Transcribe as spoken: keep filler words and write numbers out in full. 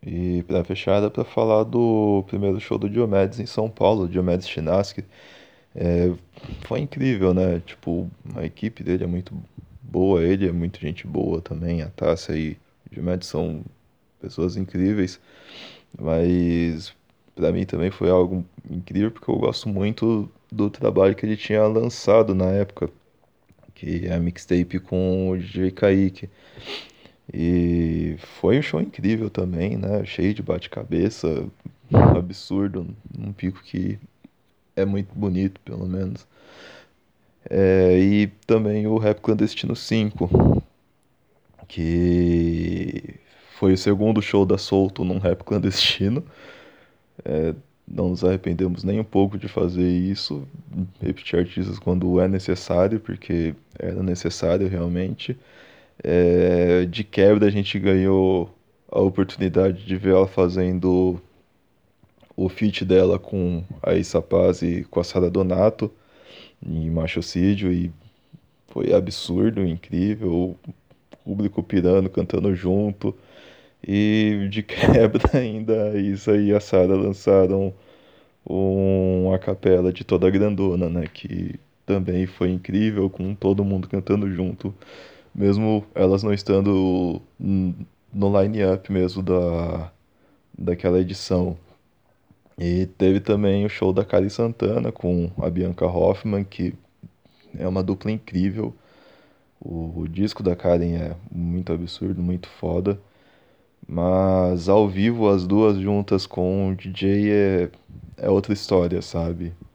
E pra fechar, dá pra falar do primeiro show do Diomedes em São Paulo, Diomedes Chinaski. É, foi incrível, né? Tipo, a equipe dele é muito boa, ele é muito gente boa também, a Tássia e o Diomedes são pessoas incríveis, mas pra mim também foi algo incrível porque eu gosto muito do trabalho que ele tinha lançado na época, que é a mixtape com o D J Kaique. E foi um show incrível também, né? Cheio de bate-cabeça, absurdo, num pico que é muito bonito, pelo menos. É, e também o Rap Clandestino cinco, que foi o segundo show da Solto num Rap Clandestino. Não nos arrependemos nem um pouco de fazer isso, repetir artistas quando é necessário, porque era necessário realmente. É, de quebra, a gente ganhou a oportunidade de ver ela fazendo o feat dela com a Issa Paz e com a Sara Donato em Machocídio, e foi absurdo, incrível, o público pirando, cantando junto. E de quebra ainda a Issa e a Sara lançaram um a capela de Toda Grandona, né? Que também foi incrível, com todo mundo cantando junto, mesmo elas não estando no line-up mesmo da, daquela edição. E teve também o show da Karen Santana com a Bianca Hoffman, que é uma dupla incrível. O, o disco da Karen é muito absurdo, muito foda. Mas ao vivo, as duas juntas com o D J é, é outra história, sabe?